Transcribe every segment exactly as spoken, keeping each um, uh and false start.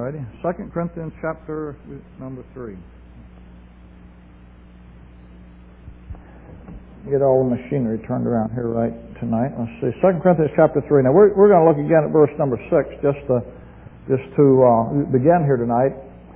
righty. Second Corinthians chapter number three. Get all the machinery turned around here right tonight. Let's see. Second Corinthians chapter three. Now we're, we're going to look again at verse number six just to, just to uh, begin here tonight.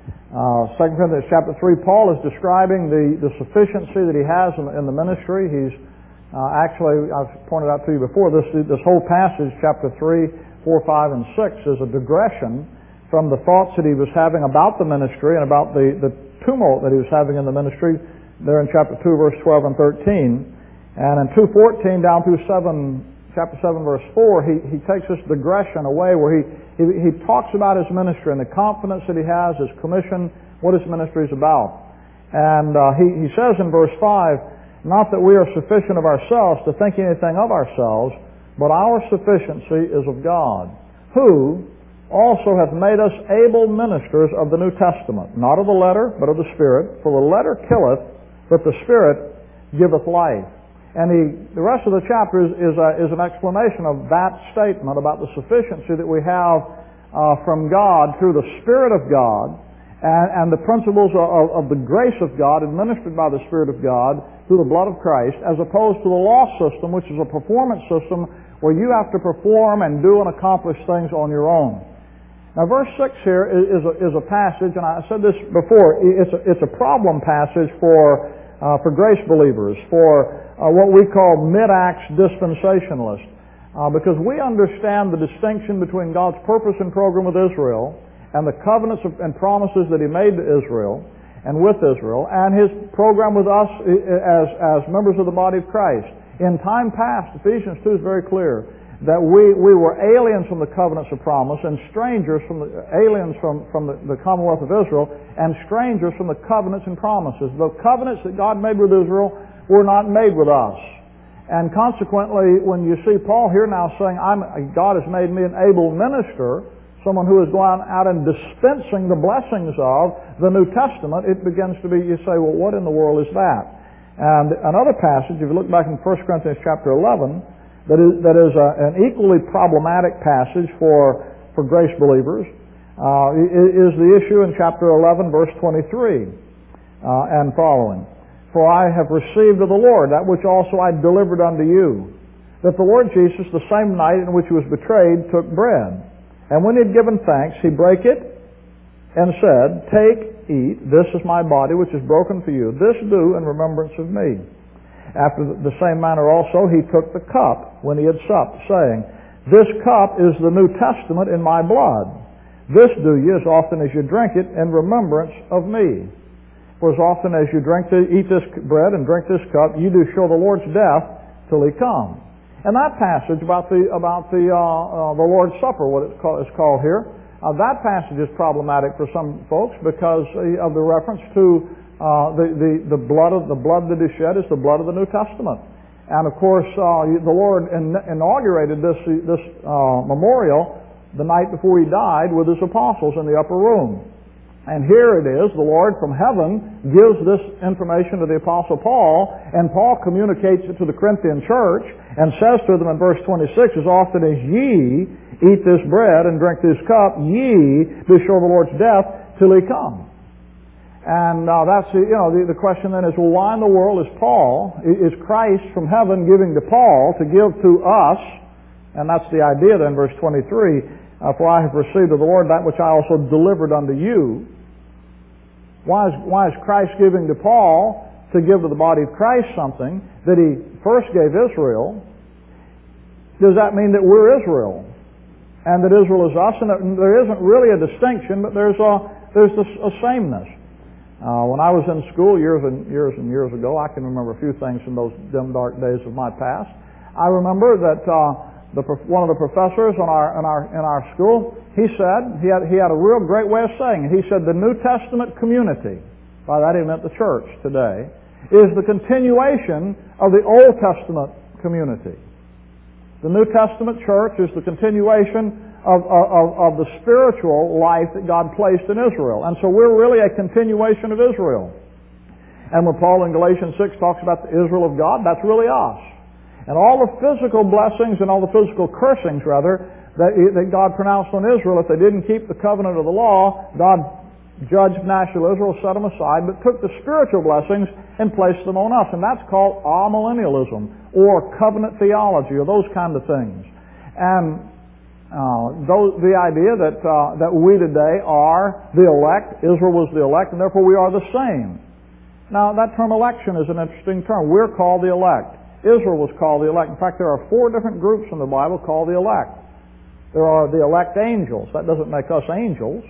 Uh, Second Corinthians chapter three, Paul is describing the, the sufficiency that he has in, in the ministry. He's uh, actually, I've pointed out to you before, this, this whole passage, chapter three, four, five, and six, is a digression from the thoughts that he was having about the ministry and about the, the tumult that he was having in the ministry there in chapter two, verse twelve and thirteen. And in two fourteen down through seven, chapter seven, verse four, he, he takes this digression away where he, he, he talks about his ministry and the confidence that he has, his commission, what his ministry is about. And uh, he, he says in verse five, not that we are sufficient of ourselves to think anything of ourselves, but our sufficiency is of God, who also hath made us able ministers of the New Testament, not of the letter, but of the Spirit. For the letter killeth, but the Spirit giveth life. And he, the rest of the chapter is, is, a, is an explanation of that statement about the sufficiency that we have uh, from God through the Spirit of God and, and the principles of, of the grace of God administered by the Spirit of God through the blood of Christ, as opposed to the law system, which is a performance system where you have to perform and do and accomplish things on your own. Now, verse six here is a, is a passage, and I said this before, it's a, it's a problem passage for, uh, for grace believers, for uh, what we call mid-acts dispensationalists, uh, because we understand the distinction between God's purpose and program with Israel and the covenants of, and promises that He made to Israel and with Israel, and His program with us as, as members of the body of Christ. In time past, Ephesians two is very clear that we, we were aliens from the covenants of promise and strangers from the, aliens from, from the, the Commonwealth of Israel and strangers from the covenants and promises. The covenants that God made with Israel were not made with us. And consequently, when you see Paul here now saying, I'm, God has made me an able minister, someone who is going out and dispensing the blessings of the New Testament, it begins to be, you say, well, what in the world is that? And another passage, if you look back in First Corinthians chapter eleven, That is, that is a, an equally problematic passage for, for grace believers, uh, is the issue in chapter eleven, verse twenty-three uh, and following. For I have received of the Lord that which also I delivered unto you, that the Lord Jesus, the same night in which He was betrayed, took bread. And when He had given thanks, He brake it and said, Take, eat, this is my body which is broken for you. This do in remembrance of me. After the same manner also he took the cup when he had supped, saying, This cup is the New Testament in my blood. This do ye as often as you drink it in remembrance of me. For as often as you drink the, eat this bread and drink this cup, you do show the Lord's death till He come. And that passage about the about the uh, uh, the Lord's Supper, what it's called, is called here, uh, that passage is problematic for some folks because of the reference to Uh, the, the, the blood of the blood that is shed is the blood of the New Testament. And of course, uh, the Lord in, inaugurated this, this uh, memorial the night before He died with His apostles in the upper room. And here it is, the Lord from heaven gives this information to the Apostle Paul, and Paul communicates it to the Corinthian church and says to them in verse twenty-six, As often as ye eat this bread and drink this cup, ye do show the Lord's death till He come. And uh, that's the, you know the, the question then is, well, why in the world is Paul, is Christ from heaven giving to Paul to give to us? And that's the idea then, verse twenty-three, uh, for I have received of the Lord that which I also delivered unto you. Why is, why is Christ giving to Paul to give to the body of Christ something that He first gave Israel? Does that mean that we're Israel? And that Israel is us? And there isn't really a distinction, but there's a, there's a, a sameness. Uh, when I was in school years and years and years ago, I can remember a few things from those dim, dark days of my past. I remember that uh, the, one of the professors in our in our in our school, he said he had he had a real great way of saying it. He said the New Testament community, by that he meant the church today, is the continuation of the Old Testament community. The New Testament church is the continuation Of, of, of the spiritual life that God placed in Israel. And so we're really a continuation of Israel. And when Paul in Galatians six talks about the Israel of God, that's really us. And all the physical blessings and all the physical cursings, rather, that, that God pronounced on Israel, if they didn't keep the covenant of the law, God judged national Israel, set them aside, but took the spiritual blessings and placed them on us. And that's called amillennialism, or covenant theology, or those kind of things. And uh, those, the idea that uh, that we today are the elect, Israel was the elect, and therefore we are the same. Now, that term election is an interesting term. We're called the elect. Israel was called the elect. In fact, there are four different groups in the Bible called the elect. There are the elect angels. That doesn't make us angels.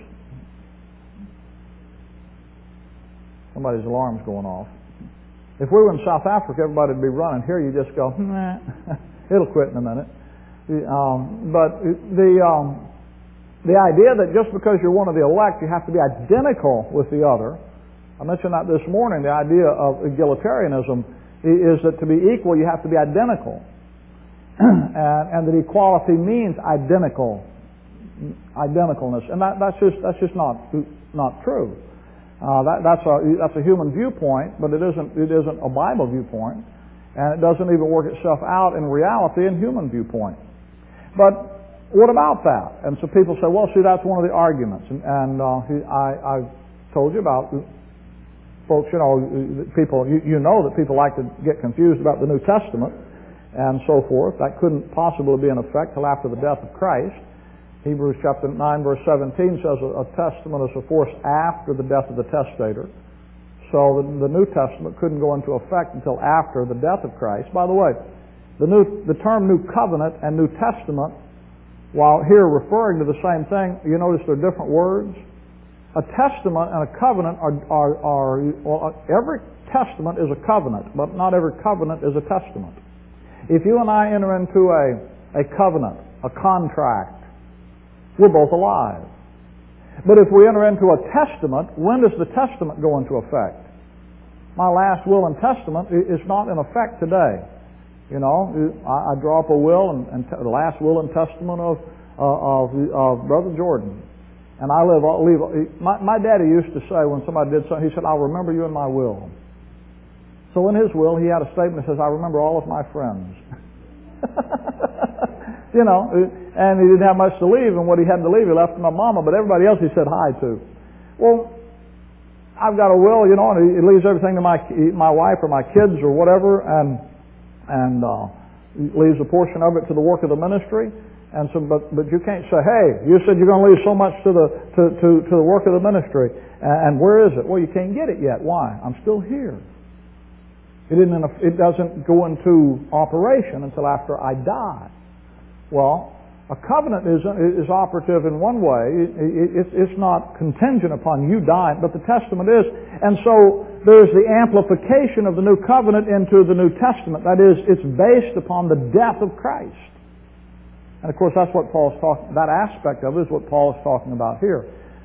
Somebody's alarm's going off. If we were in South Africa, everybody would be running. Here you just go, nah, it'll quit in a minute. Um, but the um, the idea that just because you're one of the elect, you have to be identical with the other. I mentioned that this morning. The idea of egalitarianism is that to be equal, you have to be identical, and, and that equality means identical, identicalness, and that, that's just that's just not not true. Uh, that, that's a that's a human viewpoint, but it isn't it isn't a Bible viewpoint, and it doesn't even work itself out in reality in human viewpoint. But what about that? And so people say, well, see, that's one of the arguments, and, and uh, I I told you about folks, you know, people you, you know that people like to get confused about the New Testament and so forth. That couldn't possibly be in effect till after the death of Christ. Hebrews chapter nine verse seventeen says a, a testament is a force after the death of the testator. So the, the New Testament couldn't go into effect until after the death of Christ. By the way, the new the term New Covenant and New Testament, while here referring to the same thing, you notice they're different words. A testament and a covenant are, are, are well, every testament is a covenant, but not every covenant is a testament. If you and I enter into a, a covenant, a contract, we're both alive. But if we enter into a testament, when does the testament go into effect? My last will and testament is not in effect today. You know, I, I draw up a will and, and the last will and testament of, uh, of, of Brother Jordan. And I live, leave, my, my daddy used to say when somebody did something, he said, I'll remember you in my will. So in his will, he had a statement that says, I remember all of my friends. You know, and he didn't have much to leave, and what he had to leave, he left to my mama, but everybody else he said hi to. Well, I've got a will, you know, and he leaves everything to my my wife or my kids or whatever, and and uh, leaves a portion of it to the work of the ministry. And so, but but you can't say, hey, you said you're going to leave so much to the to to, to the work of the ministry, and where is it? Well, you can't get it yet. Why? I'm still here. It didn't. It doesn't go into operation until after I die. Well, a covenant is is operative in one way. It, it, it's not contingent upon you dying, but the testament is. And so there's the amplification of the new covenant into the New Testament. That is, it's based upon the death of Christ. And of course, that's what Paul's talking. That aspect of it is what Paul is talking about here.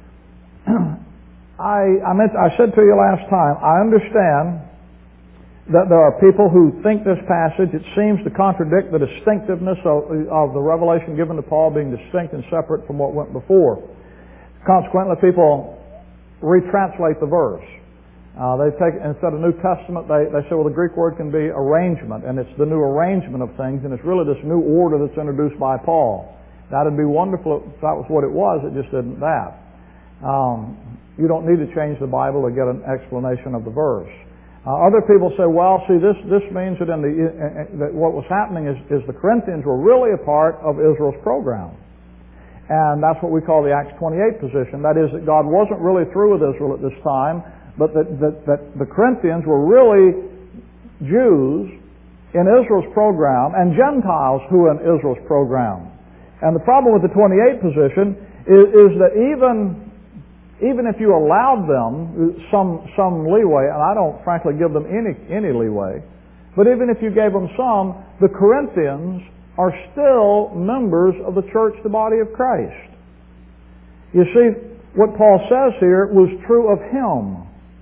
I I meant I said to you last time, I understand that there are people who think this passage, it seems to contradict the distinctiveness of, of the revelation given to Paul being distinct and separate from what went before. Consequently, people retranslate the verse. Uh, they take, instead of New Testament, they, they say, well, the Greek word can be arrangement, and it's the new arrangement of things, and it's really this new order that's introduced by Paul. That would be wonderful if that was what it was, it just isn't that. Um, you don't need to change the Bible to get an explanation of the verse. Uh, other people say, well, see, this this means that in the uh, that what was happening is, is the Corinthians were really a part of Israel's program, and that's what we call the Acts twenty-eight position. That is, that God wasn't really through with Israel at this time, but that that, that the Corinthians were really Jews in Israel's program and Gentiles who were in Israel's program. And the problem with the twenty-eight position is, is that even Even if you allowed them some some leeway, and I don't frankly give them any any leeway, but even if you gave them some, the Corinthians are still members of the church, the body of Christ. You see, what Paul says here was true of him.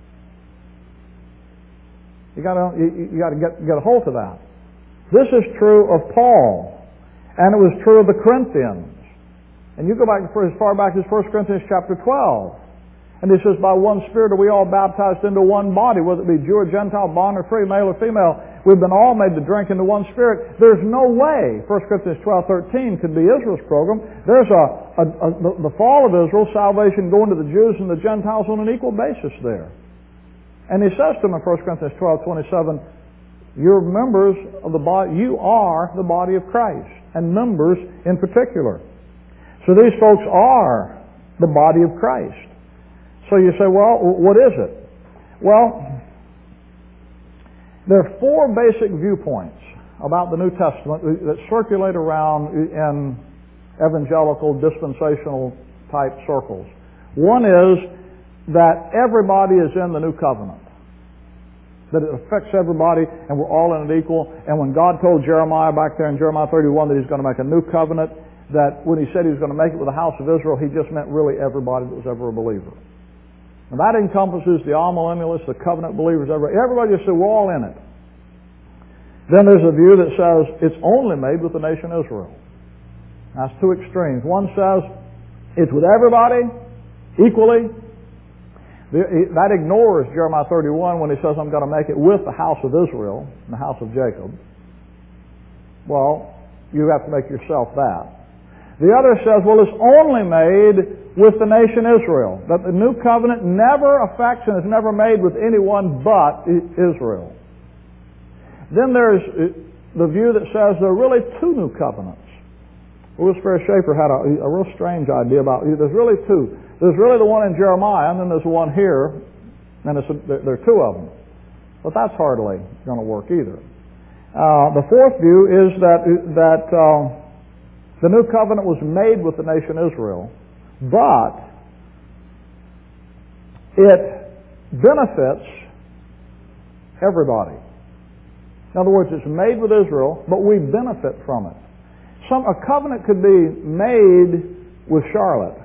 You got to you, you got to get get a hold of that. This is true of Paul, and it was true of the Corinthians. And you go back as far back as First Corinthians chapter twelve. And he says, by one Spirit are we all baptized into one body, whether it be Jew or Gentile, bond or free, male or female. we've been all made to drink into one Spirit. There's no way First Corinthians twelve thirteen could be Israel's program. There's a, a, a the, the fall of Israel, salvation going to the Jews and the Gentiles on an equal basis there. And he says to them in First Corinthians twelve twenty-seven, you're members of the body, you are the body of Christ, and members in particular. So these folks are the body of Christ. So you say, well, what is it? Well, there are four basic viewpoints about the New Testament that circulate around in evangelical, dispensational type circles. One is that everybody is in the new covenant, that it affects everybody and we're all in it equal. And when God told Jeremiah back there in Jeremiah thirty-one that He's going to make a new covenant, that when He said He was going to make it with the house of Israel, He just meant really everybody that was ever a believer. And that encompasses the amillennialists, the covenant believers, everybody. Everybody just said, we're all in it. Then there's a view that says it's only made with the nation Israel. That's two extremes. One says it's with everybody equally. That ignores Jeremiah thirty-one when He says, I'm going to make it with the house of Israel and the house of Jacob. Well, you have to make yourself that. The other says, well, it's only made with the nation Israel. That the new covenant never affects and is never made with anyone but Israel. Then there's the view that says there are really two new covenants. Louis Ferris Schaeffer had a, a real strange idea about, there's really two. There's really the one in Jeremiah, and then there's one here, and it's a, there are two of them. But that's hardly going to work either. Uh, the fourth view is that, that uh, the new covenant was made with the nation Israel, but it benefits everybody. In other words, it's made with Israel, but we benefit from it. Some, a covenant could be made with Charlotte,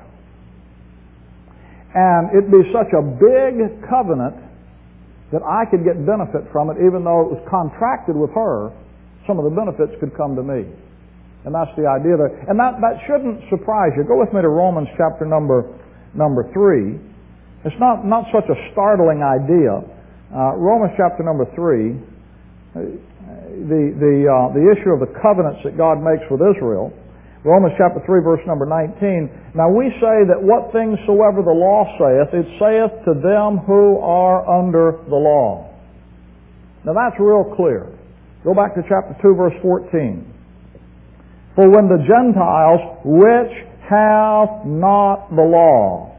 and it'd be such a big covenant that I could get benefit from it, even though it was contracted with her. Some of the benefits could come to me. And that's the idea there. And that, that shouldn't surprise you. Go with me to Romans chapter number number three. It's not, not such a startling idea. Uh, Romans chapter number three, the, the, uh, the issue of the covenants that God makes with Israel. Romans chapter three, verse number nineteen. Now we say that what things soever the law saith, it saith to them who are under the law. Now that's real clear. Go back to chapter two, verse fourteen. For when the Gentiles, which have not the law,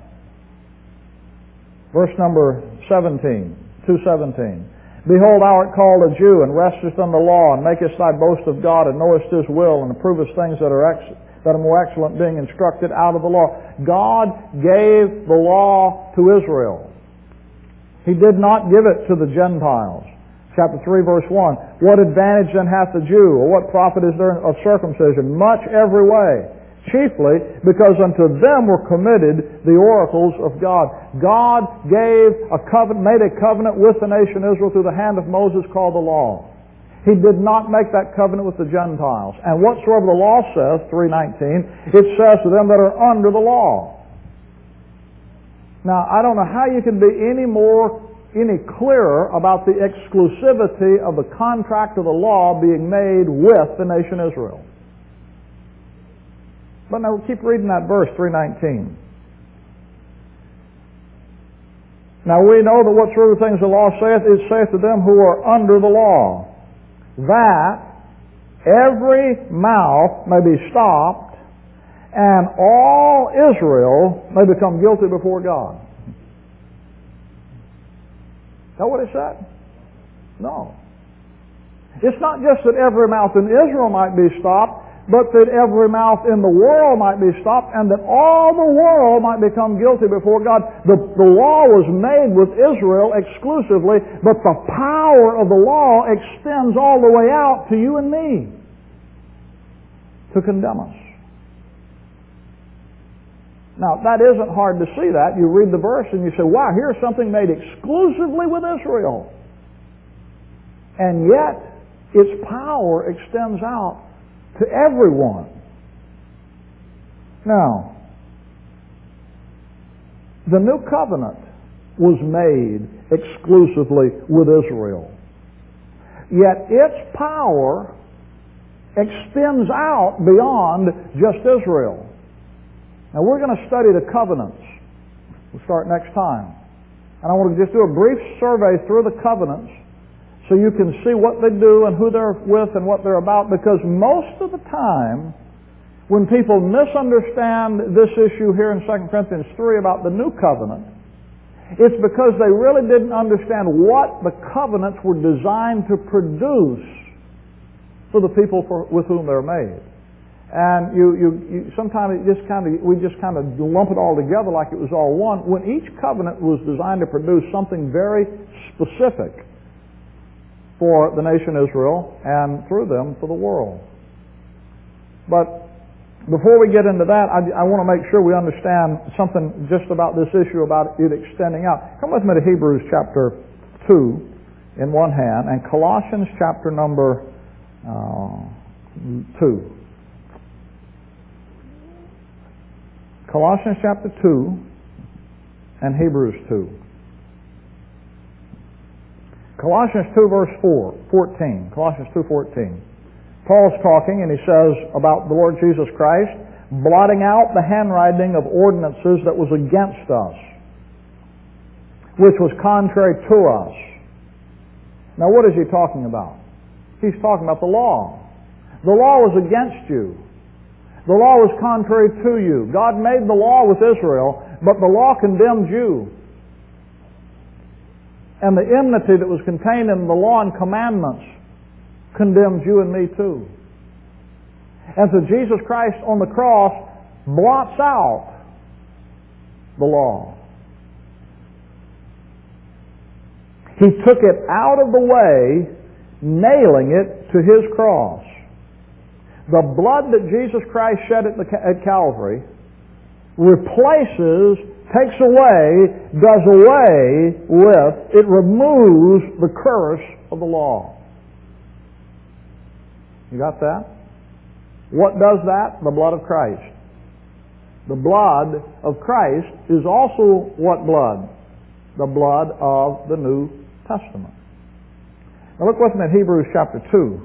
verse number seventeen, two seventeen. Behold, thou art called a Jew, and restest on the law, and makest thy boast of God, and knowest His will, and approvest things that are ex- that are more excellent, being instructed out of the law. God gave the law to Israel. He did not give it to the Gentiles. Chapter three, verse one. What advantage then hath the Jew, or what profit is there of circumcision? Much every way. Chiefly because unto them were committed the oracles of God. God gave a covenant, made a covenant with the nation Israel through the hand of Moses called the law. He did not make that covenant with the Gentiles. And whatsoever the law says, three nineteen, it says to them that are under the law. Now, I don't know how you can be any more, any clearer about the exclusivity of the contract of the law being made with the nation Israel. But now keep reading that verse, three nineteen. Now we know that whatsoever things the law saith, it saith to them who are under the law, that every mouth may be stopped, and all Israel may become guilty before God. Is that what it said? No. It's not just that every mouth in Israel might be stopped, but that every mouth in the world might be stopped, and that all the world might become guilty before God. The, the law was made with Israel exclusively, but the power of the law extends all the way out to you and me to condemn us. Now, that isn't hard to see that. You read the verse and you say, wow, here's something made exclusively with Israel. And yet, its power extends out to everyone. Now, the new covenant was made exclusively with Israel. yet its power extends out beyond just Israel. Now we're going to study the covenants. We'll start next time. And I want to just do a brief survey through the covenants so you can see what they do and who they're with and what they're about, because most of the time when people misunderstand this issue here in Second Corinthians three about the new covenant, it's because they really didn't understand what the covenants were designed to produce for the people for, with whom they're made. And you, you, you sometimes it just kind of we just kind of lump it all together like it was all one, when each covenant was designed to produce something very specific for the nation Israel and through them for the world. But before we get into that, I, I want to make sure we understand something just about this issue about it extending out. Come with me to Hebrews chapter two in one hand and Colossians chapter number uh, two. Colossians chapter two and Hebrews two. Colossians two verse four, fourteen. Colossians two fourteen. Paul's talking and he says about the Lord Jesus Christ blotting out the handwriting of ordinances that was against us, which was contrary to us. Now what is he talking about? He's talking about the law. The law was against you. The law was contrary to you. God made the law with Israel, but the law condemned you. And the enmity that was contained in the law and commandments condemns you and me too. And so Jesus Christ on the cross blots out the law. He took it out of the way, nailing it to His cross. The blood that Jesus Christ shed at, the, at Calvary replaces, takes away, does away with, it removes the curse of the law. You got that? What does that? The blood of Christ. The blood of Christ is also what blood? The blood of the New Testament. Now look with me at Hebrews chapter two.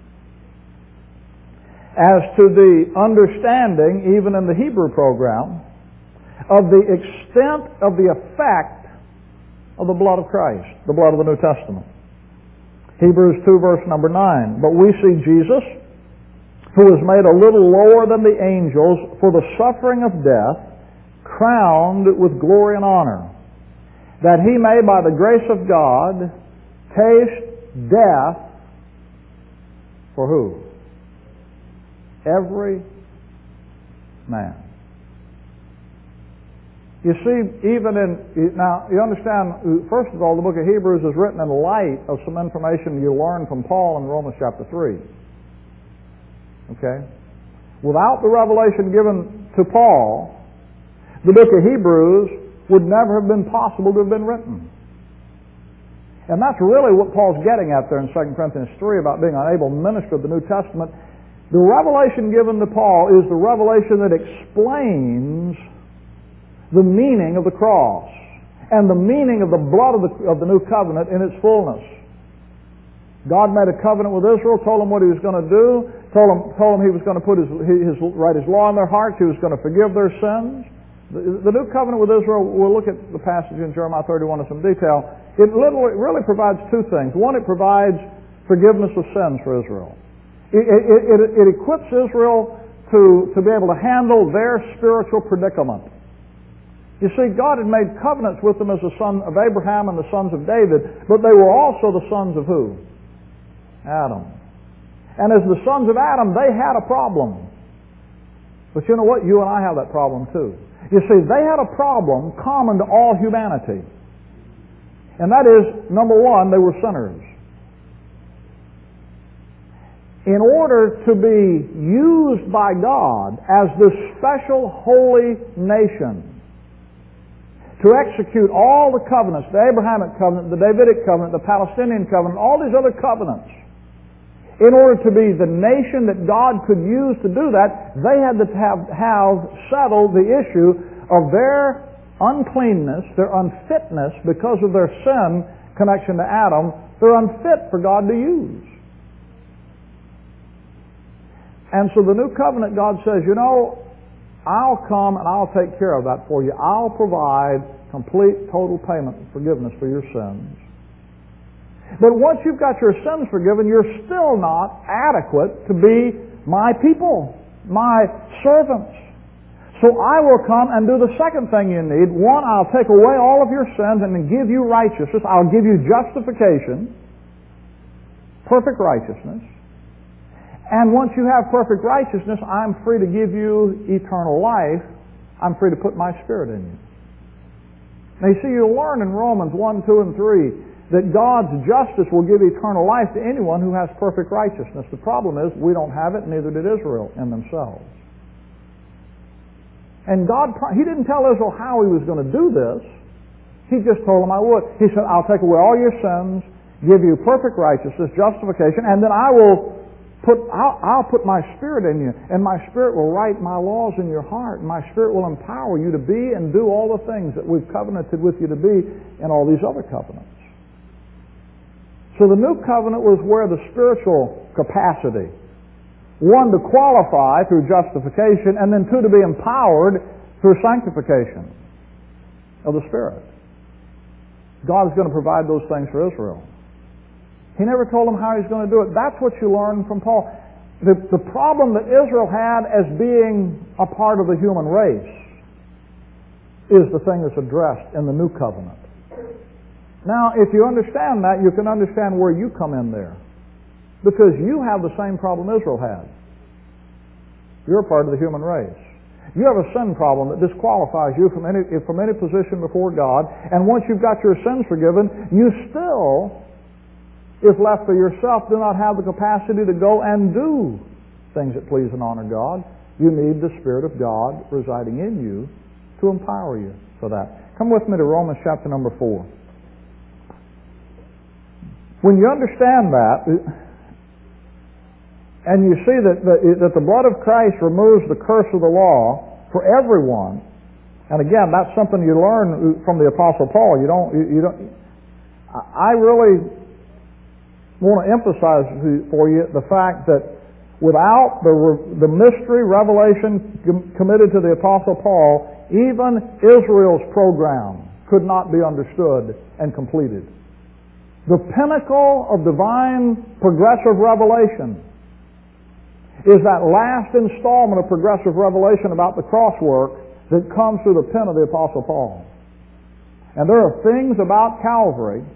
As to the understanding, even in the Hebrew program, of the extent of the effect of the blood of Christ, the blood of the New Testament. Hebrews two verse number nine. But we see Jesus, who was made a little lower than the angels for the suffering of death, crowned with glory and honor, that He may by the grace of God taste death for who? Every man. You see, even in, now, you understand, first of all, the book of Hebrews is written in light of some information you learned from Paul in Romans chapter three. Okay? Without the revelation given to Paul, the book of Hebrews would never have been possible to have been written. And that's really what Paul's getting at there in Second Corinthians three about being unable to minister the New Testament. The revelation given to Paul is the revelation that explains the meaning of the cross and the meaning of the blood of the, of the new covenant in its fullness. God made a covenant with Israel, told them what He was going to do, told them, told them He was going to put his, his, write His law in their hearts, He was going to forgive their sins. The, the new covenant with Israel, we'll look at the passage in Jeremiah thirty-one in some detail. It literally, really provides two things. One, it provides forgiveness of sins for Israel. It, it, it, it equips Israel to, to be able to handle their spiritual predicament. You see, God had made covenants with them as the son of Abraham and the sons of David, but they were also the sons of who? Adam. And as the sons of Adam, they had a problem. But you know what? You and I have that problem too. You see, they had a problem common to all humanity. And that is, number one, they were sinners. In order to be used by God as this special holy nation, to execute all the covenants, the Abrahamic covenant, the Davidic covenant, the Palestinian covenant, all these other covenants, in order to be the nation that God could use to do that, they had to have, have settled the issue of their uncleanness, their unfitness because of their sin connection to Adam, they're unfit for God to use. And so the new covenant, God says, you know, I'll come and I'll take care of that for you. I'll provide complete, total payment and forgiveness for your sins. But once you've got your sins forgiven, you're still not adequate to be my people, my servants. So I will come and do the second thing you need. One, I'll take away all of your sins and then give you righteousness. I'll give you justification, perfect righteousness. And once you have perfect righteousness, I'm free to give you eternal life. I'm free to put my Spirit in you. Now you see, you learn in Romans one, two, and three that God's justice will give eternal life to anyone who has perfect righteousness. The problem is we don't have it, neither did Israel in themselves. And God, He didn't tell Israel how He was going to do this. He just told them I would. He said, I'll take away all your sins, give you perfect righteousness, justification, and then I will Put, I'll, I'll put my Spirit in you, and my Spirit will write my laws in your heart, and my Spirit will empower you to be and do all the things that we've covenanted with you to be in all these other covenants. So the new covenant was where the spiritual capacity, one, to qualify through justification, and then two, to be empowered through sanctification of the Spirit. God is going to provide those things for Israel. He never told them how He's going to do it. That's what you learn from Paul. The, the problem that Israel had as being a part of the human race is the thing that's addressed in the new covenant. Now, if you understand that, you can understand where you come in there. Because you have the same problem Israel had. You're a part of the human race. You have a sin problem that disqualifies you from any, from any position before God. And once you've got your sins forgiven, you still, if left for yourself, do not have the capacity to go and do things that please and honor God. You need the Spirit of God residing in you to empower you for that. Come with me to Romans chapter number four. When you understand that, and you see that the, that the blood of Christ removes the curse of the law for everyone, and again, that's something you learn from the Apostle Paul. You don't, you, you don't. I really want to emphasize for you the fact that without the, the mystery revelation committed to the Apostle Paul, even Israel's program could not be understood and completed. The pinnacle of divine progressive revelation is that last installment of progressive revelation about the cross work that comes through the pen of the Apostle Paul. And there are things about Calvary,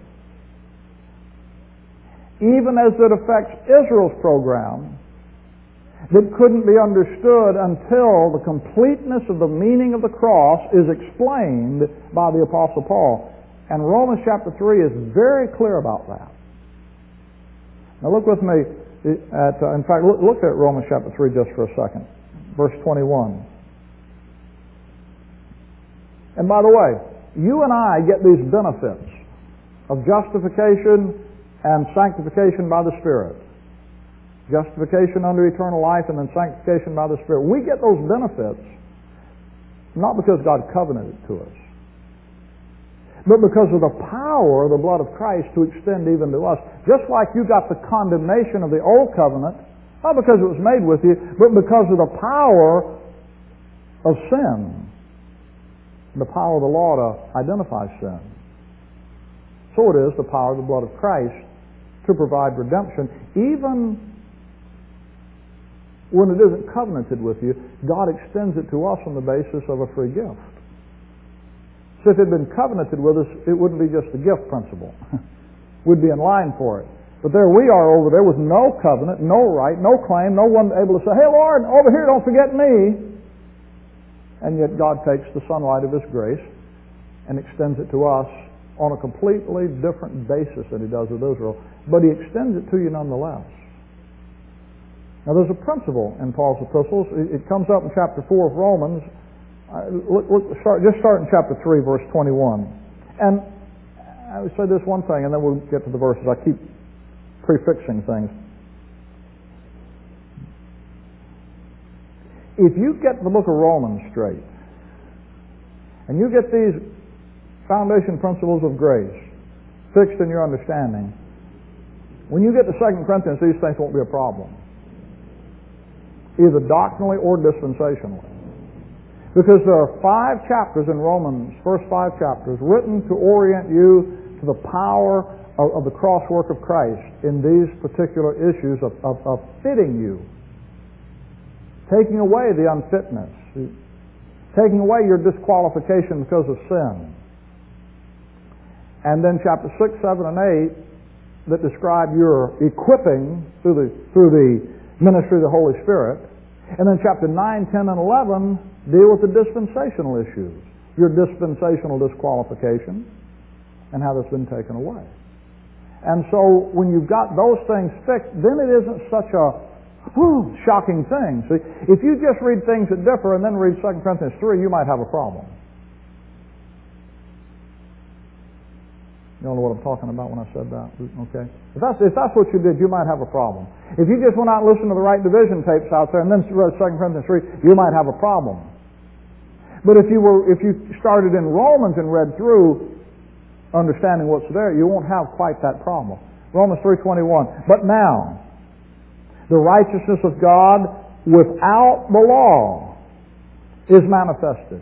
even as it affects Israel's program, that couldn't be understood until the completeness of the meaning of the cross is explained by the Apostle Paul. And Romans chapter three is very clear about that. Now look with me at, uh, in fact, look, look at Romans chapter three just for a second. Verse twenty-one. And by the way, you and I get these benefits of justification and sanctification by the Spirit. Justification under eternal life and then sanctification by the Spirit. We get those benefits not because God covenanted to us, but because of the power of the blood of Christ to extend even to us. Just like you got the condemnation of the old covenant, not because it was made with you, but because of the power of sin, the power of the law to identify sin. So it is the power of the blood of Christ to provide redemption. Even when it isn't covenanted with you, God extends it to us on the basis of a free gift. So if it had been covenanted with us, it wouldn't be just a gift principle. We'd be in line for it. But there we are over there with no covenant, no right, no claim, no one able to say, hey Lord, over here, don't forget me. And yet God takes the sunlight of His grace and extends it to us on a completely different basis than He does with Israel. But He extends it to you nonetheless. Now there's a principle in Paul's epistles. It comes up in chapter four of Romans. Uh, look, look, start, just start in chapter three, verse twenty-one. And I would say this one thing, and then we'll get to the verses. I keep prefixing things. If you get the book of Romans straight, and you get these foundation principles of grace, fixed in your understanding, when you get to Second Corinthians, these things won't be a problem, either doctrinally or dispensationally. Because there are five chapters in Romans, first five chapters, written to orient you to the power of, of the cross work of Christ in these particular issues of, of, of fitting you, taking away the unfitness, taking away your disqualification because of sin. And then chapter six, seven, and eight that describe your equipping through the, through the ministry of the Holy Spirit. And then chapter nine, ten, and eleven deal with the dispensational issues, your dispensational disqualification and how that's been taken away. And so when you've got those things fixed, then it isn't such a whew, shocking thing. See, if you just read things that differ and then read Second Corinthians three, you might have a problem. You don't know what I'm talking about when I said that? Okay. If that's, if that's what you did, you might have a problem. If you just went out and listened to the right division tapes out there and then read Second Corinthians three, you might have a problem. But if you were, if you started in Romans and read through, understanding what's there, you won't have quite that problem. Romans three twenty-one. But now, the righteousness of God without the law is manifested.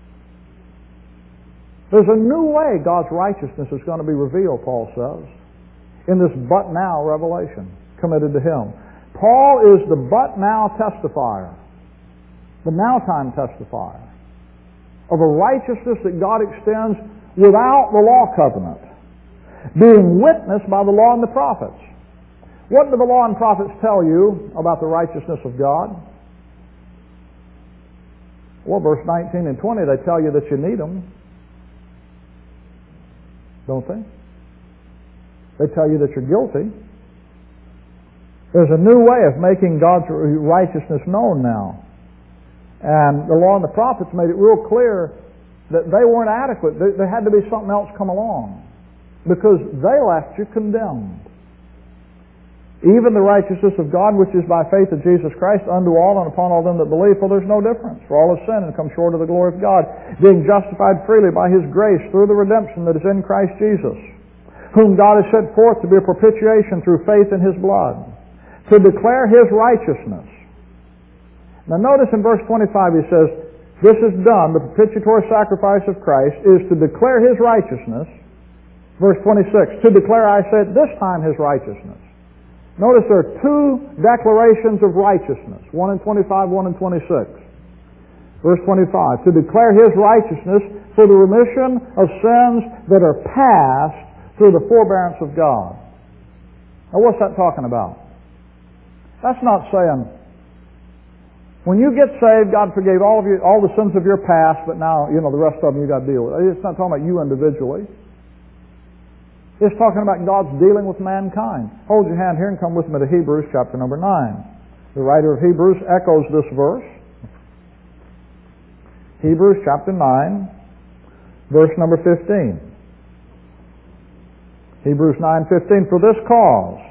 There's a new way God's righteousness is going to be revealed, Paul says, in this but now revelation committed to Him. Paul is the but now testifier, the now time testifier of a righteousness that God extends without the law covenant, being witnessed by the law and the prophets. What do the law and prophets tell you about the righteousness of God? Well, verse nineteen and twenty, they tell you that you need them. Don't they? They tell you that you're guilty. There's a new way of making God's righteousness known now. And the law and the prophets made it real clear that they weren't adequate. There had to be something else come along, because they left you condemned. Even the righteousness of God, which is by faith of Jesus Christ, unto all and upon all them that believe, for there's no difference. For all have sinned and come short of the glory of God, being justified freely by His grace through the redemption that is in Christ Jesus, whom God has set forth to be a propitiation through faith in His blood, to declare His righteousness. Now notice in verse twenty-five He says, this is done, the propitiatory sacrifice of Christ is to declare His righteousness. Verse twenty-six, to declare, I say, at this time His righteousness. Notice there are two declarations of righteousness, one in twenty-five, one in twenty-six. Verse twenty-five, to declare His righteousness for the remission of sins that are past through the forbearance of God. Now what's that talking about? That's not saying, when you get saved, God forgave all of you, all the sins of your past, but now, you know, the rest of them you got to deal with. It's not talking about you individually. It's talking about God's dealing with mankind. Hold your hand here and come with me to Hebrews chapter number nine. The writer of Hebrews echoes this verse. Hebrews chapter nine, verse number fifteen. Hebrews nine fifteen, for this cause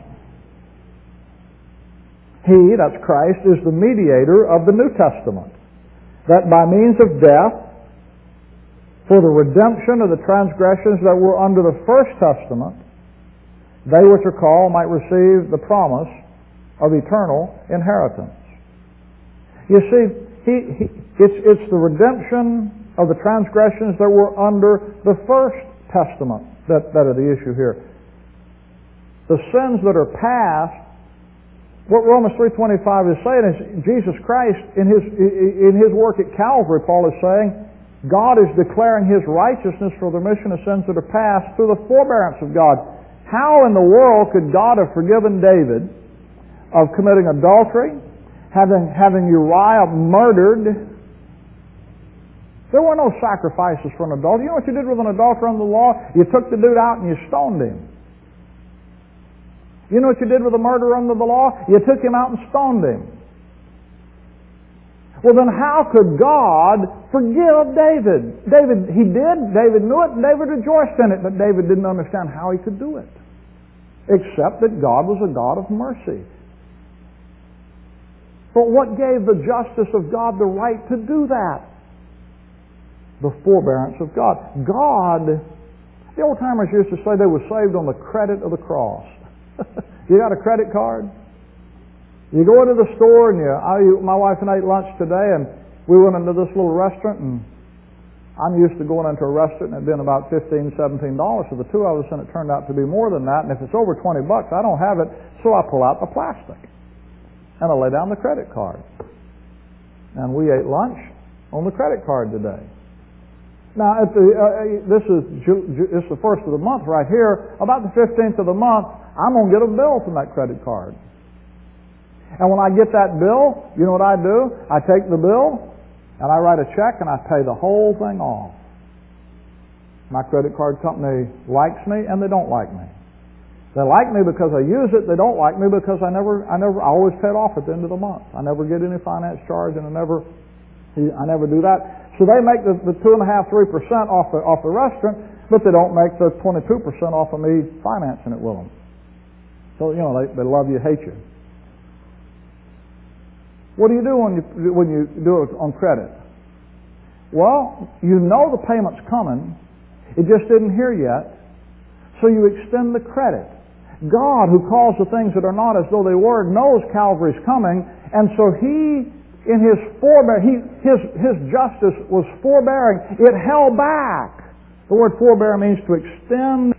He, that's Christ, is the mediator of the New Testament, that by means of death, for the redemption of the transgressions that were under the first testament, they which are called might receive the promise of eternal inheritance. You see, he, he, it's, it's the redemption of the transgressions that were under the first testament that, that are the issue here. The sins that are past, what Romans three twenty-five is saying is Jesus Christ, in His, in His work at Calvary, Paul is saying, God is declaring His righteousness for the remission of sins that are past through the forbearance of God. How in the world could God have forgiven David of committing adultery, having, having Uriah murdered? There were no sacrifices for an adulterer. You know what you did with an adulterer under the law? You took the dude out and you stoned him. You know what you did with a murderer under the law? You took him out and stoned him. Well, then how could God forgive David? David, he did. David knew it, and David rejoiced in it, but David didn't understand how he could do it, except that God was a God of mercy. But what gave the justice of God the right to do that? The forbearance of God. God The old-timers used to say they were saved on the credit of the cross. You got a credit card? You go into the store, and you, I, my wife and I ate lunch today, and we went into this little restaurant, and I'm used to going into a restaurant, and it'd been about fifteen dollars, seventeen dollars for the two of us, and it turned out to be more than that, and if it's over twenty bucks, I don't have it, so I pull out the plastic, and I lay down the credit card. And we ate lunch on the credit card today. Now, at the, uh, this is Ju- Ju- it's the first of the month right here. About the fifteenth of the month, I'm going to get a bill from that credit card. And when I get that bill, you know what I do? I take the bill, and I write a check, and I pay the whole thing off. My credit card company likes me, and they don't like me. They like me because I use it. They don't like me because I never, I never, I always pay it off at the end of the month. I never get any finance charge, and I never, I never do that. So they make the, the two and a half, three percent off the off the restaurant, but they don't make the twenty-two percent off of me financing it with them. So you know they, they love you, hate you. What do you do when you when you do it on credit? Well, you know the payment's coming. It just isn't here yet. So you extend the credit. God, who calls the things that are not as though they were, knows Calvary's coming, and so He, in His forbear, he, His His justice was forbearing. It held back. The word forbear means to extend.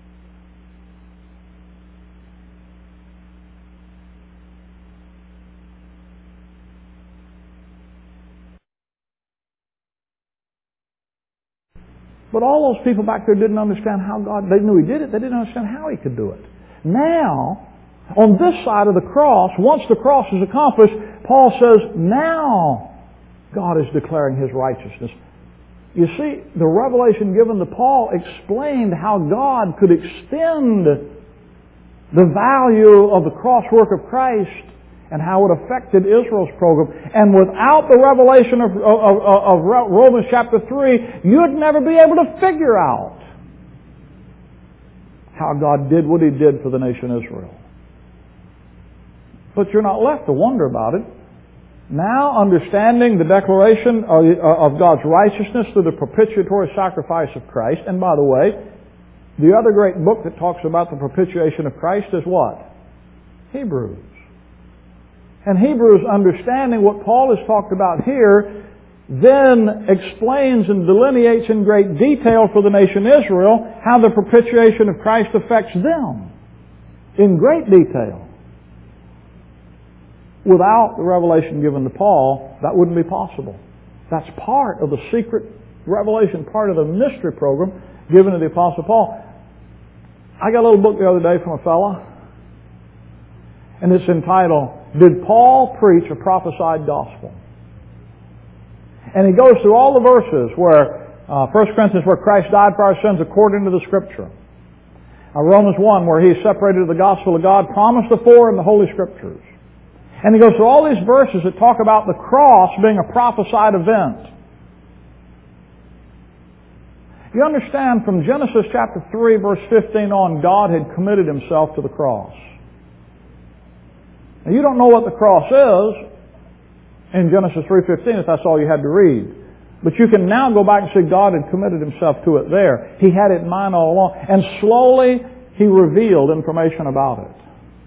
But all those people back there didn't understand how God, they knew He did it, they didn't understand how He could do it. Now, on this side of the cross, once the cross is accomplished, Paul says, now God is declaring His righteousness. You see, the revelation given to Paul explained how God could extend the value of the cross work of Christ and how it affected Israel's program. And without the revelation of, of, of Romans chapter three, you'd never be able to figure out how God did what He did for the nation Israel. But you're not left to wonder about it. Now, understanding the declaration of, of God's righteousness through the propitiatory sacrifice of Christ, and by the way, the other great book that talks about the propitiation of Christ is what? Hebrews. And Hebrews, understanding what Paul has talked about here, then explains and delineates in great detail for the nation Israel how the propitiation of Christ affects them. In great detail. Without the revelation given to Paul, that wouldn't be possible. That's part of the secret revelation, part of the mystery program given to the Apostle Paul. I got a little book the other day from a fella, and it's entitled, Did Paul Preach a Prophesied Gospel? And he goes through all the verses where, uh, First Corinthians, where Christ died for our sins according to the Scripture. Uh, Romans one, where He separated the gospel of God, promised afore in the Holy Scriptures. And he goes through all these verses that talk about the cross being a prophesied event. You understand, from Genesis chapter three, verse fifteen on, God had committed Himself to the cross. Now, you don't know what the cross is in Genesis three fifteen if that's all you had to read. But you can now go back and see God had committed Himself to it there. He had it in mind all along. And slowly He revealed information about it.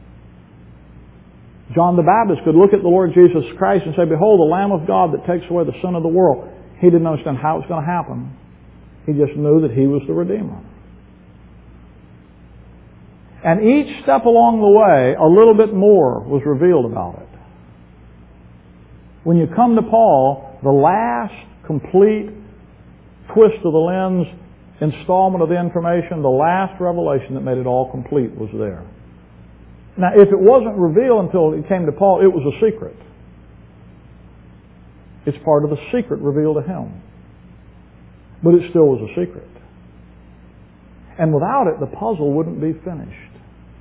John the Baptist could look at the Lord Jesus Christ and say, Behold, the Lamb of God that takes away the sin of the world. He didn't understand how it was going to happen. He just knew that He was the Redeemer. And each step along the way, a little bit more was revealed about it. When you come to Paul, the last complete twist of the lens installment of the information, the last revelation that made it all complete was there. Now, if it wasn't revealed until it came to Paul, it was a secret. It's part of the secret revealed to him. But it still was a secret. And without it, the puzzle wouldn't be finished.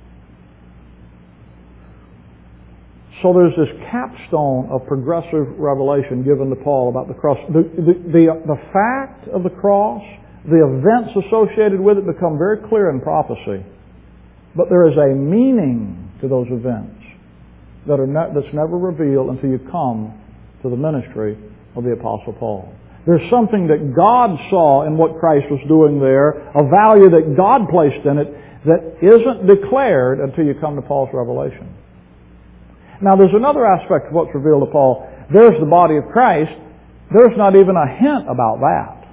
So there's this capstone of progressive revelation given to Paul about the cross. The, the, the, the fact of the cross, the events associated with it become very clear in prophecy. But there is a meaning to those events that are ne- that's never revealed until you come to the ministry of the Apostle Paul. There's something that God saw in what Christ was doing there, a value that God placed in it that isn't declared until you come to Paul's revelation. Now there's another aspect of what's revealed to Paul. There's the body of Christ. There's not even a hint about that.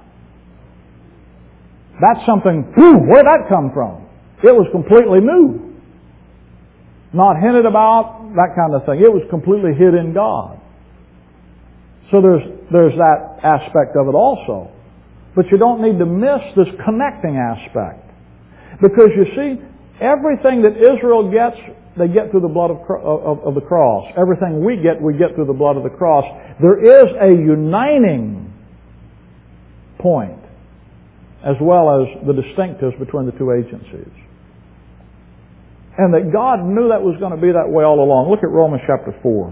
That's something, whew, where'd that come from? It was completely new. Not hinted about, that kind of thing. It was completely hid in God. So there's, there's that aspect of it also. But you don't need to miss this connecting aspect. Because you see, everything that Israel gets, they get through the blood of, of, of the cross. Everything we get, we get through the blood of the cross. There is a uniting point, as well as the distinctives between the two agencies. And that God knew that was going to be that way all along. Look at Romans chapter four.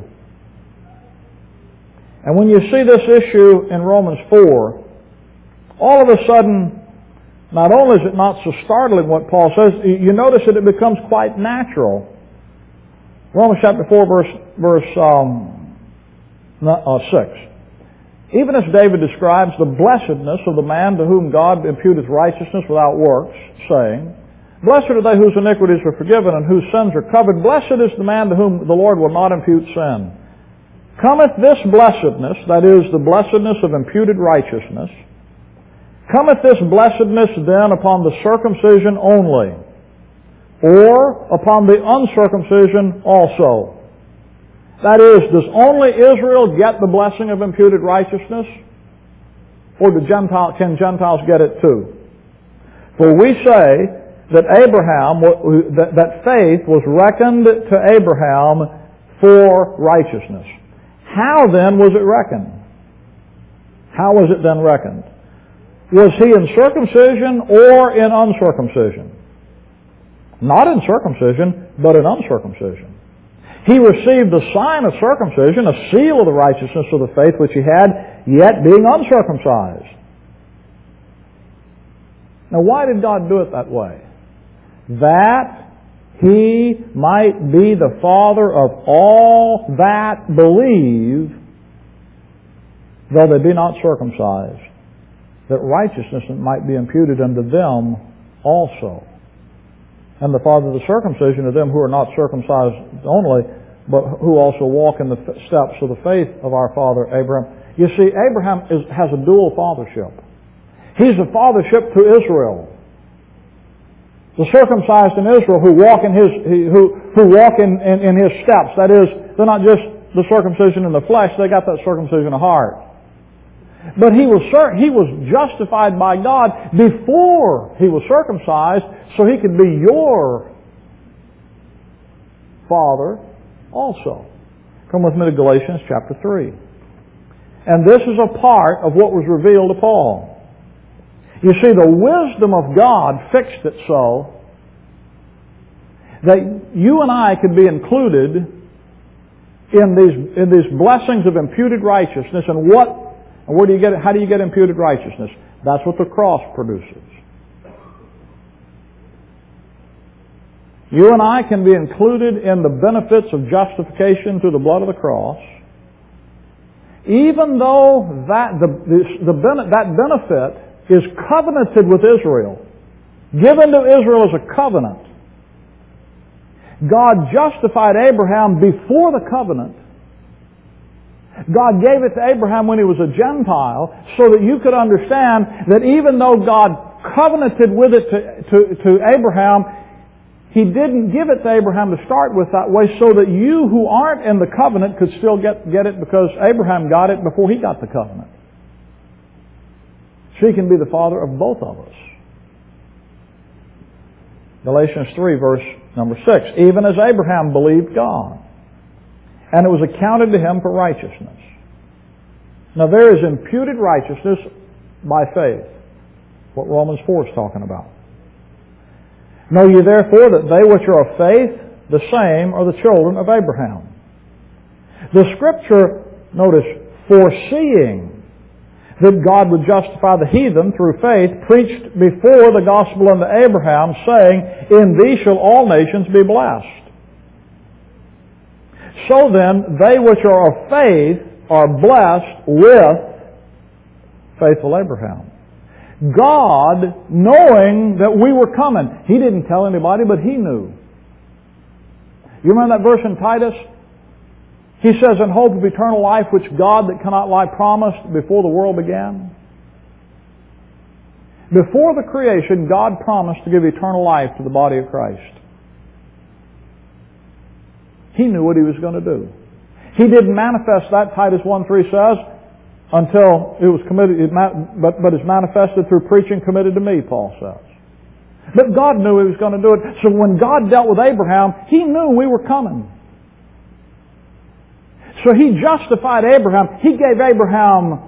And when you see this issue in Romans four, all of a sudden, not only is it not so startling what Paul says, you notice that it becomes quite natural. Romans chapter four, verse verse um, uh, six. Even as David describes the blessedness of the man to whom God imputeth righteousness without works, saying, Blessed are they whose iniquities are forgiven and whose sins are covered. Blessed is the man to whom the Lord will not impute sin. Cometh this blessedness, that is, the blessedness of imputed righteousness, cometh this blessedness then upon the circumcision only, or upon the uncircumcision also? That is, does only Israel get the blessing of imputed righteousness? Or do Gentile, can Gentiles get it too? For we say that Abraham, that, that faith was reckoned to Abraham for righteousness. How then was it reckoned? How was it then reckoned? Was he in circumcision or in uncircumcision? Not in circumcision, but in uncircumcision. He received the sign of circumcision, a seal of the righteousness of the faith which he had, yet being uncircumcised. Now why did God do it that way? That he might be the father of all that believe, though they be not circumcised, that righteousness might be imputed unto them also. And the father of the circumcision of them who are not circumcised only, but who also walk in the steps of the faith of our father Abraham. You see, Abraham is, has a dual fathership. He's a fathership to Israel. The circumcised in Israel who walk in his who who walk in, in, in his steps. That is, they're not just the circumcision in the flesh, they got that circumcision of heart. But he was he was justified by God before he was circumcised, so he could be your father also. Come with me to Galatians chapter three. And this is a part of what was revealed to Paul. You see, the wisdom of God fixed it so that you and I could be included in these in these blessings of imputed righteousness. And what and where do you get it? How do you get imputed righteousness? That's what the cross produces. You and I can be included in the benefits of justification through the blood of the cross, even though that the, the, the that benefit is covenanted with Israel, given to Israel as a covenant. God justified Abraham before the covenant. God gave it to Abraham when he was a Gentile, so that you could understand that even though God covenanted with it to, to, to Abraham, He didn't give it to Abraham to start with that way, so that you who aren't in the covenant could still get, get it, because Abraham got it before he got the covenant. She can be the father of both of us. Galatians three, verse number six. Even as Abraham believed God, and it was accounted to him for righteousness. Now there is imputed righteousness by faith. What Romans four is talking about. Know ye therefore that they which are of faith, the same are the children of Abraham. The Scripture, notice, foreseeing that God would justify the heathen through faith, preached before the gospel unto Abraham, saying, In thee shall all nations be blessed. So then, they which are of faith are blessed with faithful Abraham. God, knowing that we were coming, He didn't tell anybody, but He knew. You remember that verse in Titus? He says, in hope of eternal life, which God that cannot lie promised before the world began. Before the creation, God promised to give eternal life to the body of Christ. He knew what He was going to do. He didn't manifest that, Titus one three says, until it was committed, it, but, but is manifested through preaching committed to me, Paul says. But God knew He was going to do it. So when God dealt with Abraham, He knew we were coming. So He justified Abraham. He gave Abraham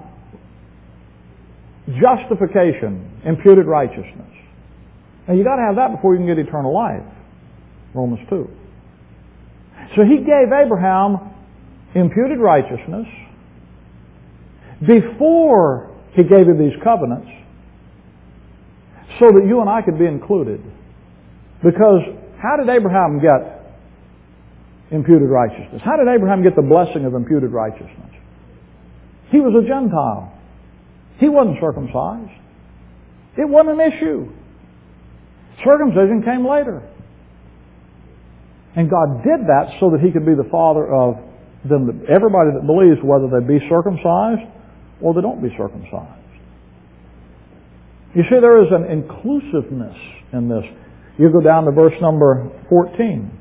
justification, imputed righteousness. Now you've got to have that before you can get eternal life. Romans two. So He gave Abraham imputed righteousness before He gave him these covenants so that you and I could be included. Because how did Abraham get imputed righteousness? How did Abraham get the blessing of imputed righteousness? He was a Gentile. He wasn't circumcised. It wasn't an issue. Circumcision came later. And God did that so that He could be the father of them, everybody that believes, whether they be circumcised or they don't be circumcised. You see, there is an inclusiveness in this. You go down to verse number fourteen.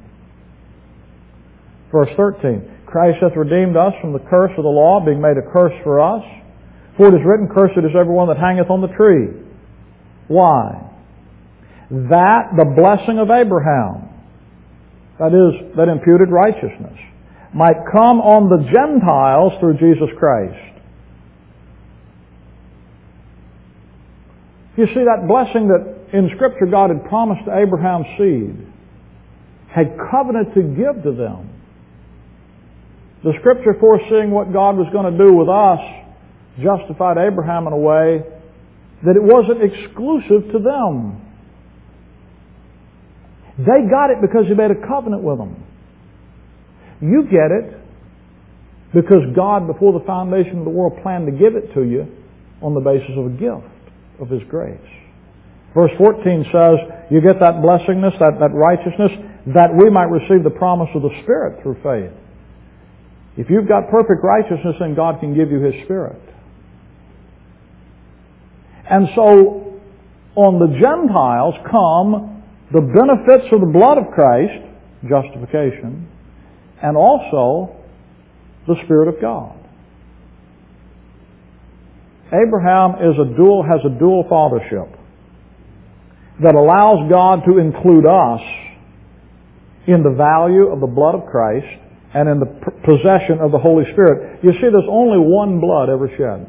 Verse thirteen. Christ hath redeemed us from the curse of the law, being made a curse for us. For it is written, cursed is everyone that hangeth on the tree. Why? That the blessing of Abraham, that is, that imputed righteousness, might come on the Gentiles through Jesus Christ. You see, that blessing that in Scripture God had promised to Abraham's seed, had covenanted to give to them. The Scripture, foreseeing what God was going to do with us, justified Abraham in a way that it wasn't exclusive to them. They got it because He made a covenant with them. You get it because God, before the foundation of the world, planned to give it to you on the basis of a gift of His grace. Verse fourteen says, you get that blessingness, that, that righteousness, that we might receive the promise of the Spirit through faith. If you've got perfect righteousness, then God can give you His Spirit. And so, on the Gentiles come the benefits of the blood of Christ, justification, and also the Spirit of God. Abraham is a dual, has a dual fathership that allows God to include us in the value of the blood of Christ and in the possession of the Holy Spirit. You see, there's only one blood ever shed.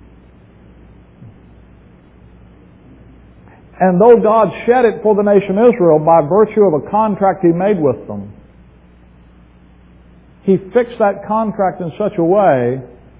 And though God shed it for the nation Israel by virtue of a contract He made with them, He fixed that contract in such a way